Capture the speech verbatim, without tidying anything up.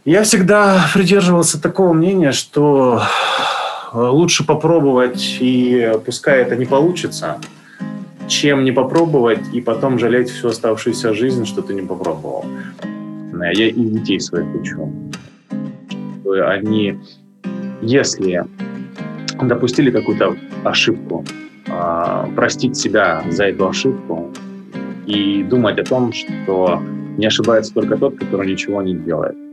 Я всегда придерживался такого мнения, что лучше попробовать, и пускай это не получится, чем не попробовать и потом жалеть всю оставшуюся жизнь, что ты не попробовал. Я и детей своих учу. Они, если допустили какую-то ошибку, простить себя за эту ошибку и думать о том, что не ошибается только тот, который ничего не делает.